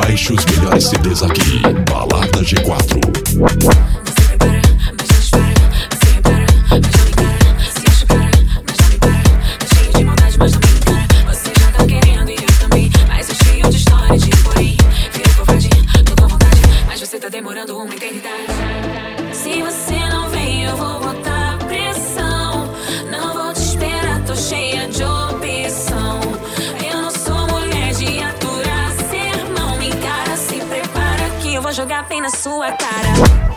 Baixe os melhores CDs aqui. Balada G4. Você me para, mas não dispara. Você me para, mas não me encara. Se acha cara, mas não me para. Tá cheio de maldade, mas não me encara. Você já tá querendo e eu também, mas é cheio de história de porém. Vira covarde, tô com vontade, mas você tá demorando uma eternidade. Se você não vem, eu vou botar pressão. Não vou te esperar, tô cheia de opção. Eu não sou mulher de aturar sermão. Me encara, se prepara que eu vou jogar bem na sua cara.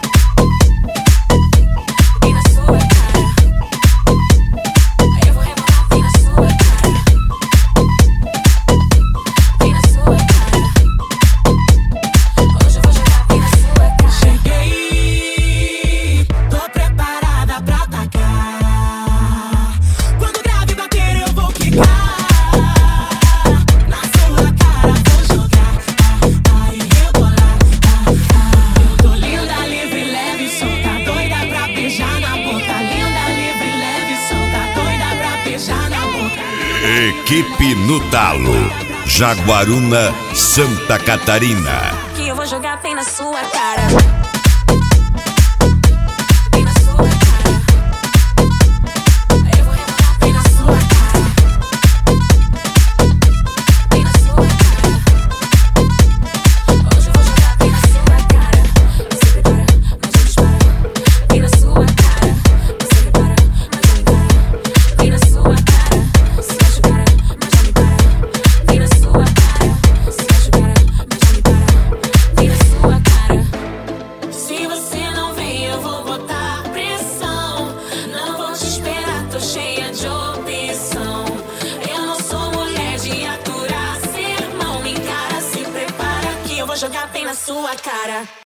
Bem na sua cara. Eu vou rebolar bem na sua cara. Bem na sua cara. Hoje eu vou jogar bem na sua cara. Cheguei, tô preparada pra atacar. Quando o grave bater eu vou quicar. Na sua cara vou jogar. Aí rebolar. Eu tô linda, livre, leve, solta, doida pra beijar na boca. Linda, livre, leve, solta, doida pra beijar na boca. Equipe no Talo, Jaguaruna, Santa Catarina. Que eu vou jogar bem na sua cara. Bem na sua cara. Eu vou rebolar bem na sua cara. Bem na sua cara. Hoje eu vou jogar bem na sua cara. Você prepara, mas não dispara. Bem na sua cara. Você prepara, mas não me encara. Bem na sua cara. Se acha cara, mas não me para. Bem na sua cara. Se acha cara, mas não me para. Bem na sua cara. Se você não vem, eu vou botar pressão. Não vou te esperar, tô cheia de opção. Eu não sou mulher de aturar sermão. Me encara, se prepara que eu vou jogar bem na sua cara.